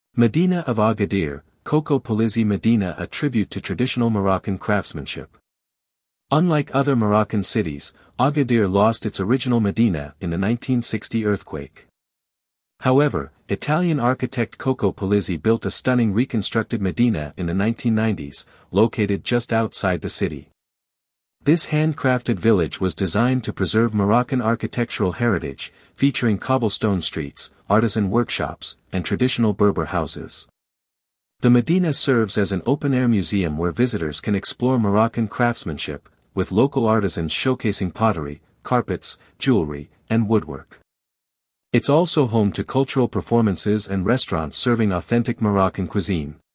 Medina of Agadir, Coco Polizzi Medina, a tribute to traditional Moroccan craftsmanship. Unlike other Moroccan cities, Agadir lost its original Medina in the 1960 earthquake. However, Italian architect Coco Polizzi built a stunning reconstructed Medina in the 1990s, located just outside the city. This handcrafted village was designed to preserve Moroccan architectural heritage, featuring cobblestone streets, artisan workshops, and traditional Berber houses. The Medina serves as an open-air museum where visitors can explore Moroccan craftsmanship, with local artisans showcasing pottery, carpets, jewelry, and woodwork. It's also home to cultural performances and restaurants serving authentic Moroccan cuisine.